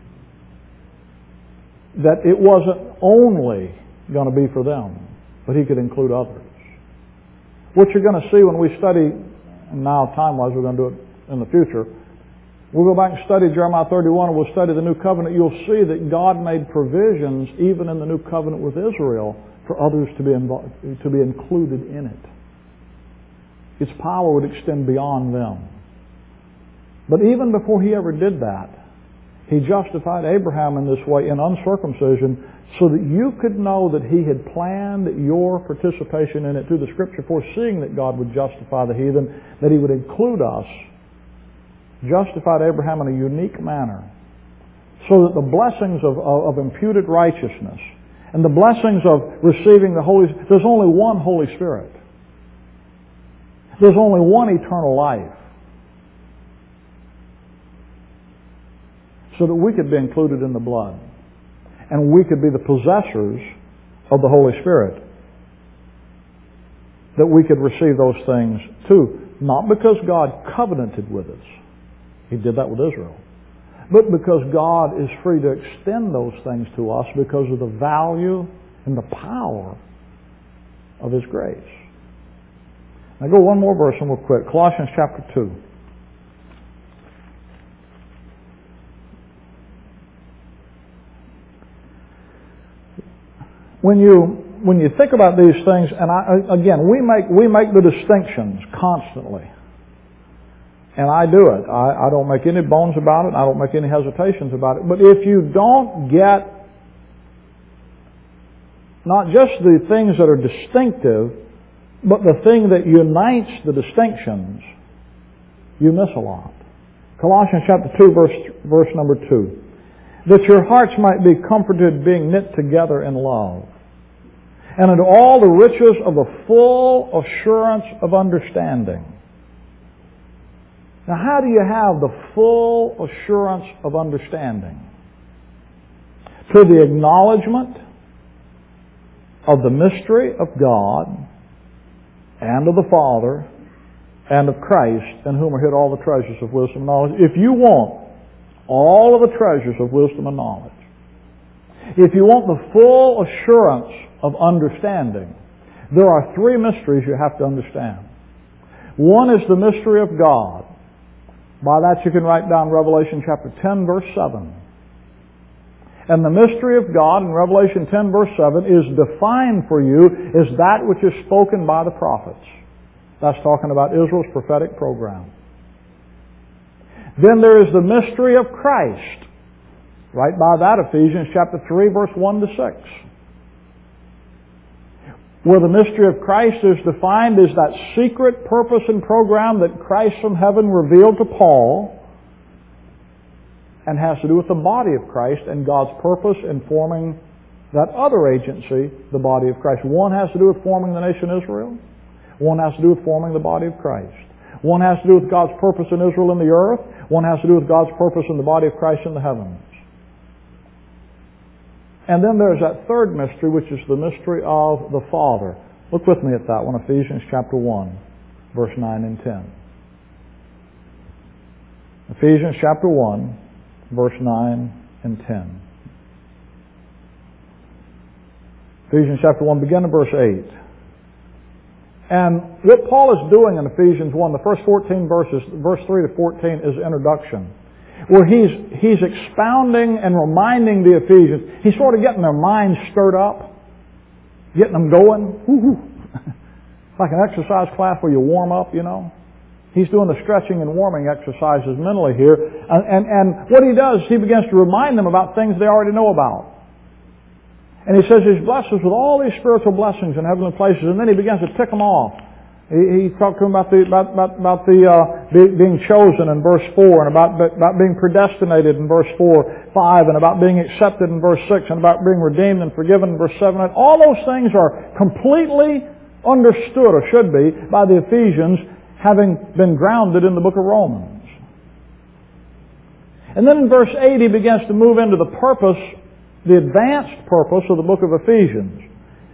that it wasn't only going to be for them, but He could include others. What you're going to see when we study, and now time-wise we're going to do it in the future, we'll go back and study Jeremiah thirty-one and we'll study the New Covenant. You'll see that God made provisions even in the New Covenant with Israel for others to be involved, to be included in it. Its power would extend beyond them. But even before He ever did that, He justified Abraham in this way in uncircumcision so that you could know that He had planned your participation in it through the Scripture, foreseeing that God would justify the heathen, that He would include us, justified Abraham in a unique manner, so that the blessings of, of, of imputed righteousness and the blessings of receiving the Holy Spirit, there's only one Holy Spirit. There's only one eternal life. So that we could be included in the blood. And we could be the possessors of the Holy Spirit. That we could receive those things too. Not because God covenanted with us. He did that with Israel. But because God is free to extend those things to us because of the value and the power of His grace. Now go one more verse and we'll quit. Colossians chapter two. when you when you think about these things, and I, again, we make we make the distinctions constantly, and I do it. I, I don't make any bones about it. I don't make any hesitations about it. But if you don't get not just the things that are distinctive, but the thing that unites the distinctions, you miss a lot. Colossians chapter two, verse verse number two. That your hearts might be comforted, being knit together in love, and unto all the riches of the full assurance of understanding. Now, how do you have the full assurance of understanding? To the acknowledgement of the mystery of God and of the Father and of Christ, in whom are hid all the treasures of wisdom and knowledge. If you want all of the treasures of wisdom and knowledge, if you want the full assurance of understanding, there are three mysteries you have to understand. One is the mystery of God. By that you can write down Revelation chapter ten, verse seven. And the mystery of God in Revelation ten, verse seven is defined for you as that which is spoken by the prophets. That's talking about Israel's prophetic program. Then there is the mystery of Christ. Right by that, Ephesians chapter three, verse one to six. Where the mystery of Christ is defined as that secret purpose and program that Christ from heaven revealed to Paul, and has to do with the body of Christ and God's purpose in forming that other agency, the body of Christ. One has to do with forming the nation Israel. One has to do with forming the body of Christ. One has to do with God's purpose in Israel in the earth. One has to do with God's purpose in the body of Christ in the heavens. And then there's that third mystery, which is the mystery of the Father. Look with me at that one, Ephesians chapter one, verse nine and ten. Ephesians chapter one, verse nine and ten. Ephesians chapter one, begin at verse eight. And what Paul is doing in Ephesians one, the first fourteen verses, verse three to fourteen, is introduction, where he's he's expounding and reminding the Ephesians. He's sort of getting their minds stirred up, getting them going. Woo-hoo. Like an exercise class where you warm up, you know. He's doing the stretching and warming exercises mentally here. And, and, and what he does, he begins to remind them about things they already know about. And he says he's blessed us with all these spiritual blessings in heavenly places, and then he begins to tick them off. He, he talked to them about the about about, about the uh, be, being chosen in verse four, and about about being predestinated in verse four, five, and about being accepted in verse six, and about being redeemed and forgiven in verse seven. And all those things are completely understood, or should be, by the Ephesians, having been grounded in the book of Romans. And then in verse eight he begins to move into the purpose, the advanced purpose of the book of Ephesians,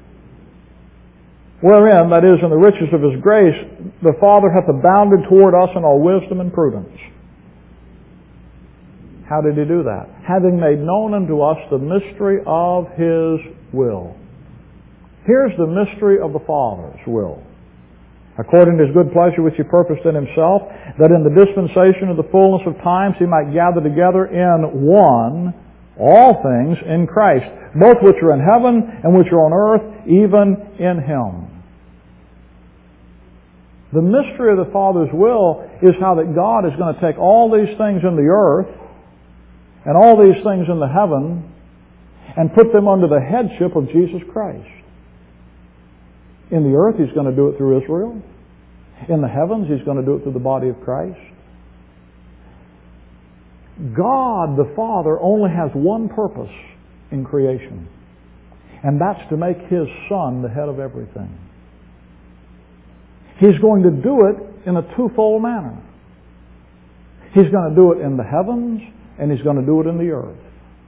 wherein, that is, in the riches of His grace, the Father hath abounded toward us in all wisdom and prudence. How did He do that? Having made known unto us the mystery of His will. Here's the mystery of the Father's will. According to His good pleasure which He purposed in Himself, that in the dispensation of the fullness of times He might gather together in one all things in Christ, both which are in heaven and which are on earth, even in Him. The mystery of the Father's will is how that God is going to take all these things in the earth and all these things in the heaven and put them under the headship of Jesus Christ. In the earth, He's going to do it through Israel. In the heavens, He's going to do it through the body of Christ. God, the Father, only has one purpose in creation, and that's to make His Son the head of everything. He's going to do it in a twofold manner. He's going to do it in the heavens, and He's going to do it in the earth.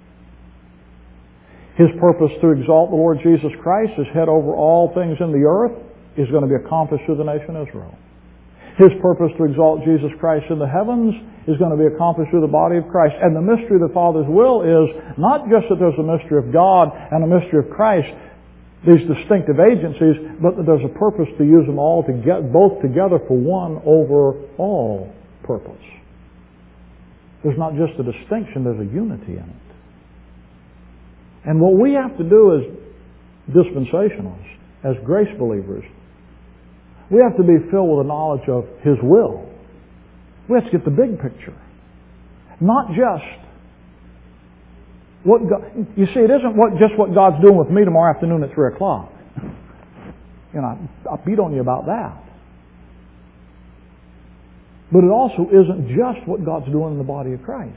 His purpose to exalt the Lord Jesus Christ as head over all things in the earth is going to be accomplished through the nation Israel. His purpose to exalt Jesus Christ in the heavens is going to be accomplished through the body of Christ. And the mystery of the Father's will is not just that there's a mystery of God and a mystery of Christ, these distinctive agencies, but that there's a purpose to use them all to get both together for one overall purpose. There's not just a distinction, there's a unity in it. And what we have to do is dispensationalists, as grace believers, we have to be filled with a knowledge of His will. We have to get the big picture. Not just what God, you see, it isn't what, just what God's doing with me tomorrow afternoon at three o'clock. You know, I'll beat on you about that. But it also isn't just what God's doing in the body of Christ.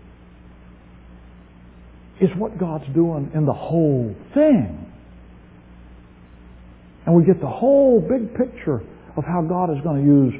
It's what God's doing in the whole thing. And we get the whole big picture of how God is going to use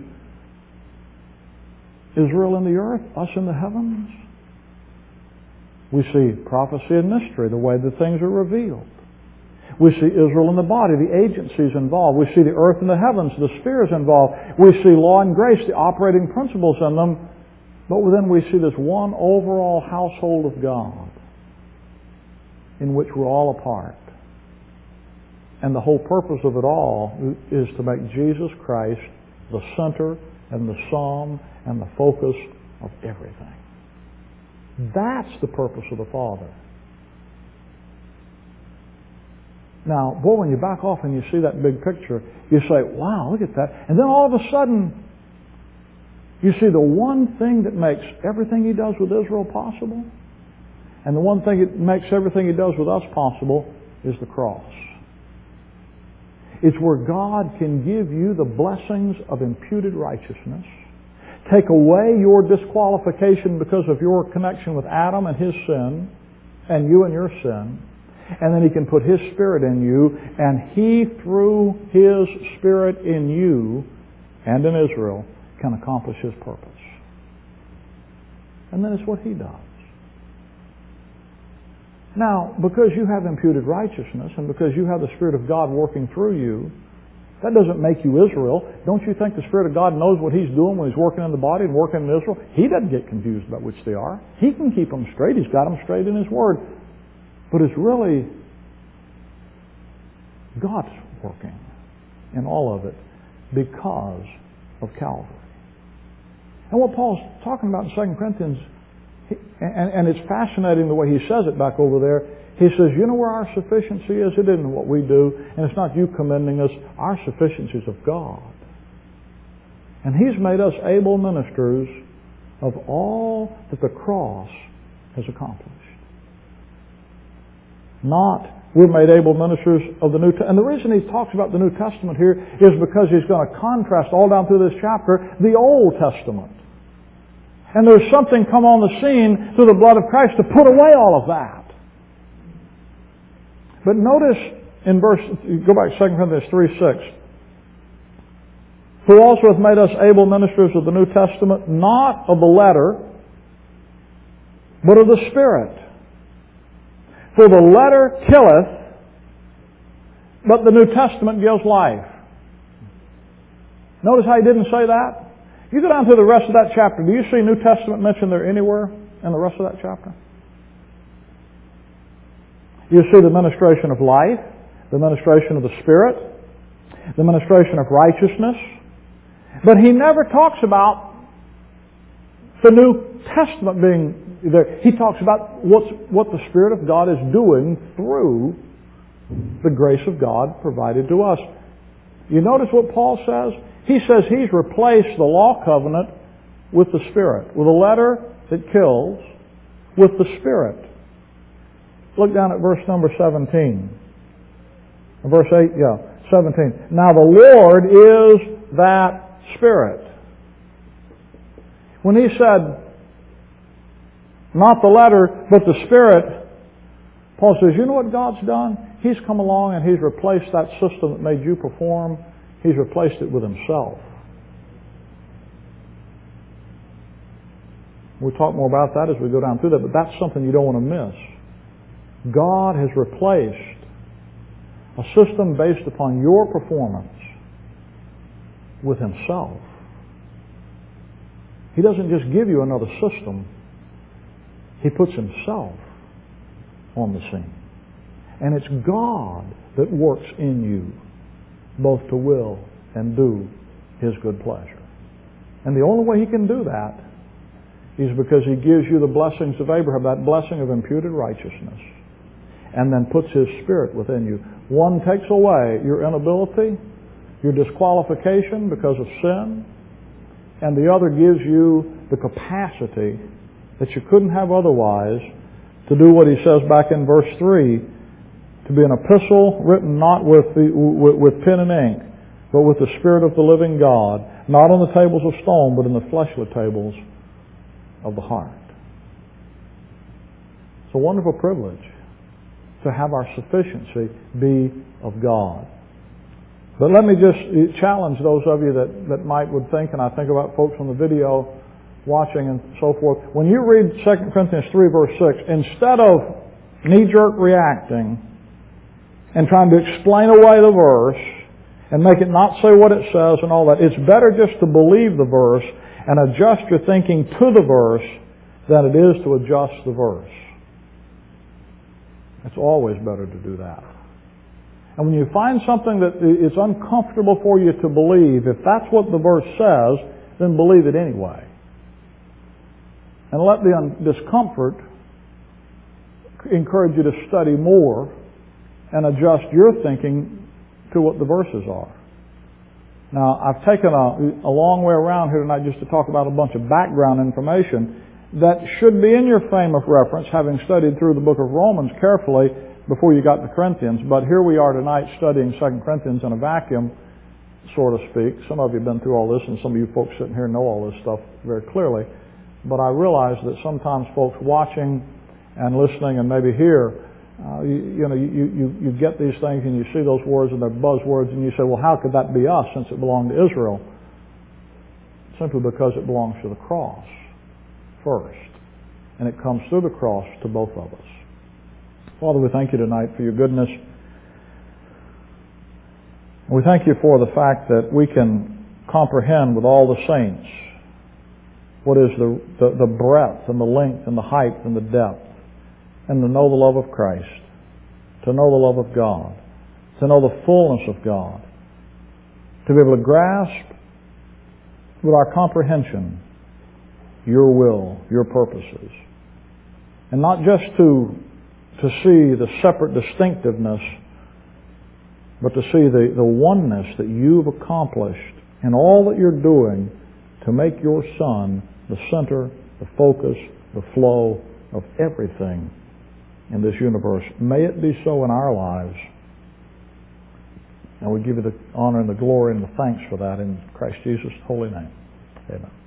Israel in the earth, us in the heavens. We see prophecy and mystery, the way that things are revealed. We see Israel in the body, the agencies involved. We see the earth and the heavens, the spheres involved. We see law and grace, the operating principles in them. But then we see this one overall household of God in which we're all a part. And the whole purpose of it all is to make Jesus Christ the center and the sum and the focus of everything. That's the purpose of the Father. Now, boy, when you back off and you see that big picture, you say, wow, look at that. And then all of a sudden, you see the one thing that makes everything He does with Israel possible, and the one thing that makes everything He does with us possible is the cross. It's where God can give you the blessings of imputed righteousness, take away your disqualification because of your connection with Adam and his sin, and you and your sin, and then He can put His Spirit in you, and He, through His Spirit in you and in Israel, can accomplish His purpose. And then it's what He does. Now, because you have imputed righteousness, and because you have the Spirit of God working through you, that doesn't make you Israel. Don't you think the Spirit of God knows what He's doing when He's working in the body and working in Israel? He doesn't get confused about which they are. He can keep them straight. He's got them straight in His Word. But it's really God's working in all of it because of Calvary. And what Paul's talking about in Second Corinthians, he, and, and it's fascinating the way he says it back over there. He says, you know where our sufficiency is? It isn't what we do, and it's not you commending us. Our sufficiency is of God. And He's made us able ministers of all that the cross has accomplished. Not, we're made able ministers of the New Testament. And the reason he talks about the New Testament here is because he's going to contrast all down through this chapter the Old Testament. And there's something come on the scene through the blood of Christ to put away all of that. But notice in verse, go back to Second Corinthians three six. Who also hath made us able ministers of the New Testament, not of the letter, but of the Spirit. For the letter killeth, but the New Testament gives life. Notice how he didn't say that? You go down through the rest of that chapter. Do you see New Testament mentioned there anywhere in the rest of that chapter? You see the ministration of life, the ministration of the Spirit, the ministration of righteousness. But he never talks about the New Testament being there. He talks about what's, what the Spirit of God is doing through the grace of God provided to us. You notice what Paul says? He says he's replaced the law covenant with the Spirit, with a letter that kills, with the Spirit. Look down at verse number seventeen. Verse eight, yeah, seventeen. Now the Lord is that Spirit. When he said, not the letter, but the Spirit, Paul says, you know what God's done? He's come along and He's replaced that system that made you perform. He's replaced it with Himself. We'll talk more about that as we go down through that, but that's something you don't want to miss. God has replaced a system based upon your performance with Himself. He doesn't just give you another system. He puts Himself on the scene. And it's God that works in you both to will and do His good pleasure. And the only way He can do that is because He gives you the blessings of Abraham, that blessing of imputed righteousness. and then puts His Spirit within you. One takes away your inability, your disqualification because of sin, and the other gives you the capacity that you couldn't have otherwise to do what he says back in verse three, to be an epistle written not with, the, with, with pen and ink, but with the Spirit of the living God, not on the tables of stone, but in the fleshly tables of the heart. It's a wonderful privilege to have our sufficiency be of God. But let me just challenge those of you that, that might would think, and I think about folks on the video watching and so forth. When you read Second Corinthians three verse six, instead of knee-jerk reacting and trying to explain away the verse and make it not say what it says and all that, it's better just to believe the verse and adjust your thinking to the verse than it is to adjust the verse. It's always better to do that. And when you find something that is uncomfortable for you to believe, if that's what the verse says, then believe it anyway. And let the discomfort encourage you to study more and adjust your thinking to what the verses are. Now, I've taken a, a long way around here tonight just to talk about a bunch of background information that should be in your frame of reference, having studied through the book of Romans carefully before you got to Corinthians. But here we are tonight studying Second Corinthians in a vacuum, so to speak. Some of you have been through all this, and some of you folks sitting here know all this stuff very clearly. But I realize that sometimes folks watching and listening and maybe here, uh, you, you know, you, you, you get these things and you see those words and they're buzzwords and you say, well, how could that be us since it belonged to Israel? Simply because it belongs to the cross first. And it comes through the cross to both of us. Father, we thank you tonight for your goodness. We thank you for the fact that we can comprehend with all the saints what is the, the, the breadth and the length and the height and the depth, and to know the love of Christ, to know the love of God, to know the fullness of God, to be able to grasp with our comprehension your will, your purposes, and not just to, to see the separate distinctiveness, but to see the, the oneness that you've accomplished in all that you're doing to make your Son the center, the focus, the flow of everything in this universe. May it be so in our lives. And we give you the honor and the glory and the thanks for that in Christ Jesus' holy name. Amen.